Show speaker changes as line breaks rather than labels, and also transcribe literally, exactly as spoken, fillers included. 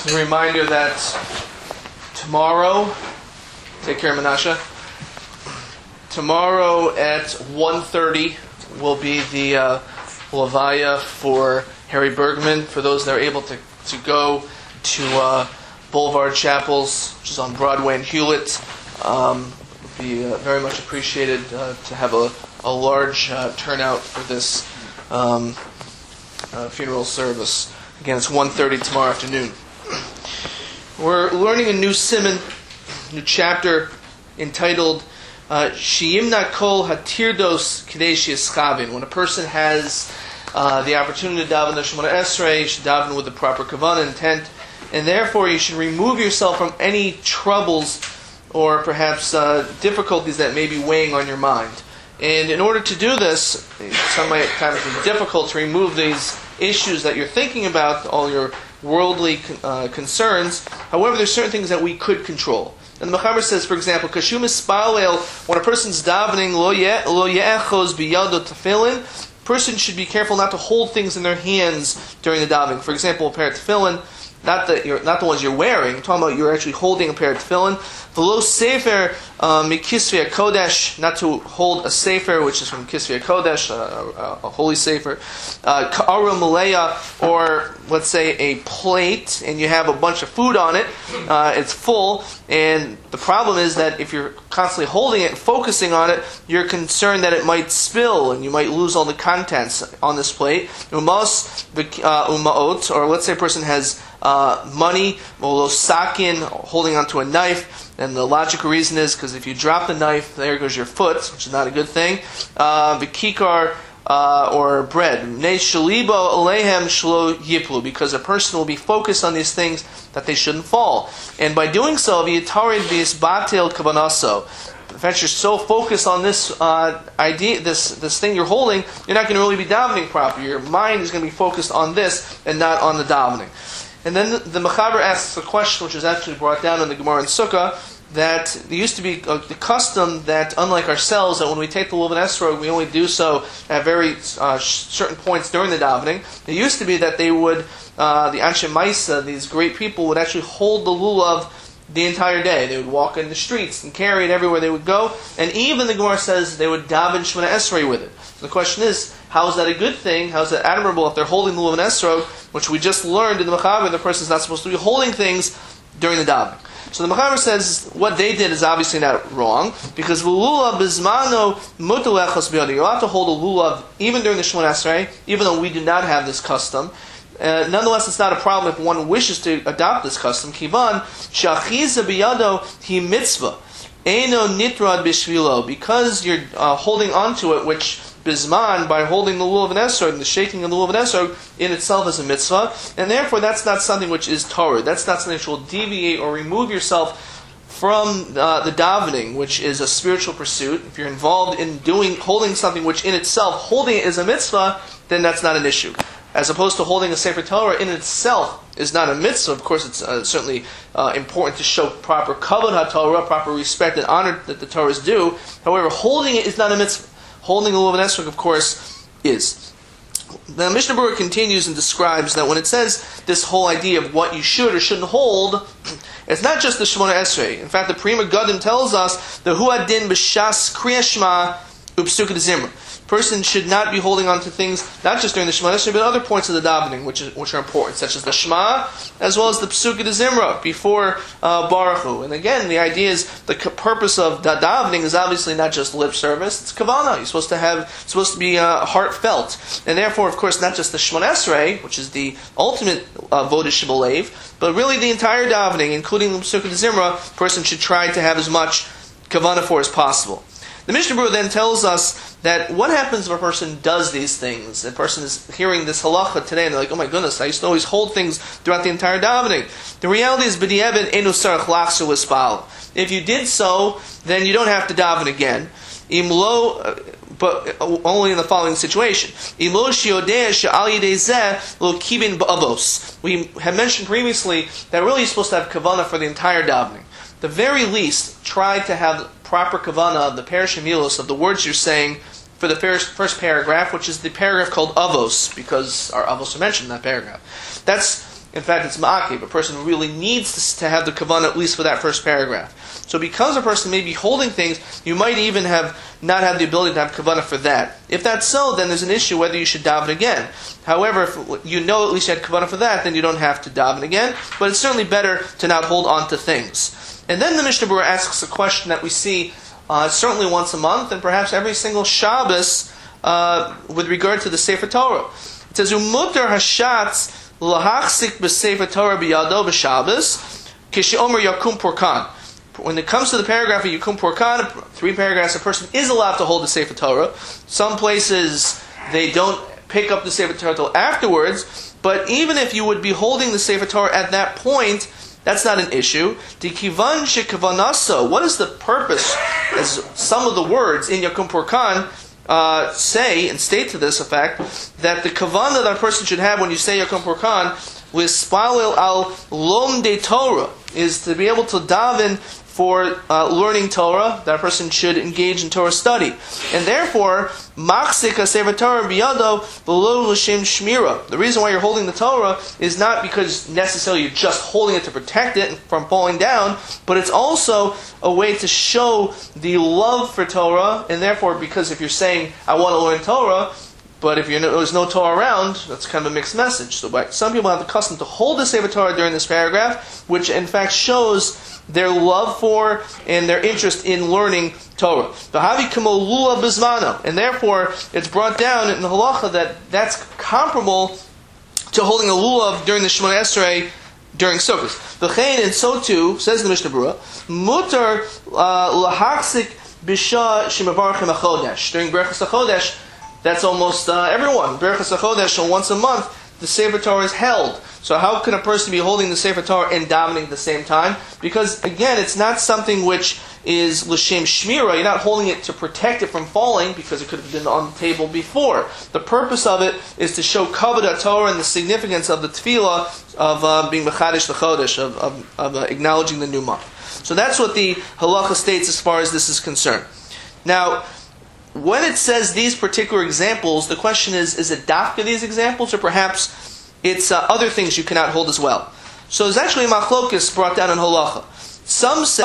A reminder that tomorrow, take care, Menashe. Tomorrow at one thirty will be the uh, Levaya for Harry Bergman. For those that are able to, to go to uh, Boulevard Chapels, which is on Broadway and Hewlett, um, would be uh, very much appreciated uh, to have a, a large uh, turnout for this um, uh, funeral service. Again, it's one thirty tomorrow afternoon. We're learning a new siman, new chapter entitled uh, Sheyimna Kol Hatirdos Kadesh Yischavin. When a person has uh, the opportunity to daven the Shemona Esrei, you should daven with the proper kavanah intent, and therefore you should remove yourself from any troubles or perhaps uh, difficulties that may be weighing on your mind. And in order to do this, some might kind of be difficult to remove these issues that you're thinking about, all your worldly uh, concerns. However, there's certain things that we could control. And the Mechaber says, for example, Kashum Ispalel, when a person's davening, lo ye'echos biyado tefillin, person should be careful not to hold things in their hands during the davening. For example, a pair of tefillin, not the you're, not the ones you're wearing. I'm talking about you're actually holding a pair of tefillin. V'lo sefer mikisvei kodesh, not to hold a sefer which is from kisvei kodesh, a, a, a holy sefer. Ka'aru maleya, or let's say a plate, and you have a bunch of food on it. Uh, it's full, and the problem is that if you're constantly holding it and focusing on it, you're concerned that it might spill and you might lose all the contents on this plate. Umas umaot, or let's say a person has Uh, money, sakin, holding onto a knife, and the logical reason is because if you drop the knife, there goes your foot, which is not a good thing. Uh, the kikar, uh, or bread, because a person will be focused on these things that they shouldn't fall, and by doing so, in fact, you're so focused on this uh, idea, this this thing you're holding, you're not going to really be davening properly. Your mind is going to be focused on this and not on the davening. And then the, the Mechaber asks a question which is actually brought down in the Gemara in Sukkah, that there used to be uh, the custom that, unlike ourselves, that when we take the Lulav and Esrog, we only do so at very uh, certain points during the davening. It used to be that they would, uh, the Anshe Maisa, these great people, would actually hold the Lulav the entire day. They would walk in the streets and carry it everywhere they would go. And even the Gemara says they would daven Shemona Esrei with it. So the question is, how is that a good thing? How is that admirable if they're holding the Lulav and Esrog, which we just learned in the Mechaber, the person is not supposed to be holding things during the davening. So the Mechaber says what they did is obviously not wrong, because Lulav bizmano mutalechos biyadi. You're allowed to hold a Lulav even during the Shemona Esrei, even though we do not have this custom. Uh, nonetheless, it's not a problem if one wishes to adopt this custom. Kivan shachiza biyado hi mitzvah eino nitrad bishvilo, because you're uh, holding onto it, which bisman, by holding the lulav and esrog, the shaking of the lulav and esrog in itself is a mitzvah, and therefore that's not something which is Torah. That's not something which will deviate or remove yourself from uh, the davening, which is a spiritual pursuit. If you're involved in doing holding something which in itself, holding it is a mitzvah, then that's not an issue. As opposed to holding a Sefer Torah in itself is not a mitzvah. Of course, it's uh, certainly uh, important to show proper kavod HaTorah, proper respect and honor that the Torah is due. However, holding it is not a mitzvah. Holding the Lulav and Esrog, of course, is. The Mishnah Berurah continues and describes that when it says this whole idea of what you should or shouldn't hold, it's not just the Shemona Esrei. In fact, the Prima Gadim tells us the Huadin b'shas Kriyas Shema u'psukah d'Zimra. Person should not be holding on to things, not just during the Shema Esrei, but other points of the davening, which, is, which are important, such as the Shema, as well as the Psukah d'Zimra, before uh, Baruch Hu. And again, the idea is, the purpose of da- davening is obviously not just lip service, it's kavanah. You're supposed to have, it's supposed to be uh, heartfelt. And therefore, of course, not just the Shema Esrei, which is the ultimate uh, Vodah Shibalev, but really the entire davening, including the Psukah d'Zimra, person should try to have as much kavanah for as possible. The Mishnah Berurah then tells us that what happens if a person does these things? A person is hearing this halacha today and they're like, oh my goodness, I used to always hold things throughout the entire davening. The reality is, b'di'evet enu sarach lachzor l'spal. If you did so, then you don't have to daven again. Imlo, but only in the following situation. Imlo shiodeh she'al yidei zeh lo kibin ba'avos. We have mentioned previously that really you're supposed to have kavanah for the entire davening. The very least, try to have proper kavanah of the Perish Milos, of the words you're saying for the first, first paragraph, which is the paragraph called Avos, because our Avos are mentioned in that paragraph. That's In fact, it's ma'akev. A person really needs to have the kavanah at least for that first paragraph. So because a person may be holding things, you might even have not have the ability to have kavanah for that. If that's so, then there's an issue whether you should daven again. However, if you know at least you had kavanah for that, then you don't have to daven again. But it's certainly better to not hold on to things. And then the Mishnah Berurah asks a question that we see uh, certainly once a month, and perhaps every single Shabbos uh, with regard to the Sefer Torah. It says, "Umutar hashatz lahachzik b'Sefer Torah b'yado b'Shabbos kisheomer yakum porkan." When it comes to the paragraph of Yakum Porkan, three paragraphs, a person is allowed to hold the Sefer Torah. Some places they don't pick up the Sefer Torah till afterwards, but even if you would be holding the Sefer Torah at that point, that's not an issue. Dikivan shekavanaso. What is the purpose? As some of the words in Yakum Porkan uh, say and state to this effect, that the kavanah that a person should have when you say Yakum Porkan with spalil al lomde Torah is to be able to daven for uh, learning Torah. That person should engage in Torah study. And therefore, Machzik HaSefer Torah biyado v'lo l'shem shmira. The reason why you're holding the Torah is not because necessarily you're just holding it to protect it from falling down, but it's also a way to show the love for Torah, and therefore, because if you're saying, I want to learn Torah, but if you're no, there's no Torah around, that's kind of a mixed message. So by, some people have the custom to hold the Sefer Torah during this paragraph, which in fact shows their love for and their interest in learning Torah. V'havi kamo lulav bizmano, and therefore it's brought down in the halacha that that's comparable to holding a lulav during the Shemona Esrei during Sukkot. V'chein, and so too, says the Mishnah Berurah, mutar lahachzik bisha shemavarchim achodesh. During Berachas HaChodesh, that's almost uh, everyone. Berachas HaChodesh, so once a month, the Sefer Torah is held. So how can a person be holding the Sefer Torah and davening at the same time? Because, again, it's not something which is l'shem shmira. You're not holding it to protect it from falling, because it could have been on the table before. The purpose of it is to show kavod Torah and the significance of the tefillah of uh, being mechadesh l'chodesh, of, of, of uh, acknowledging the new month. So that's what the halacha states as far as this is concerned. Now, when it says these particular examples, the question is, is it dafka these examples, or perhaps it's uh, other things you cannot hold as well? So there's actually a machlokus brought down in halacha. Some say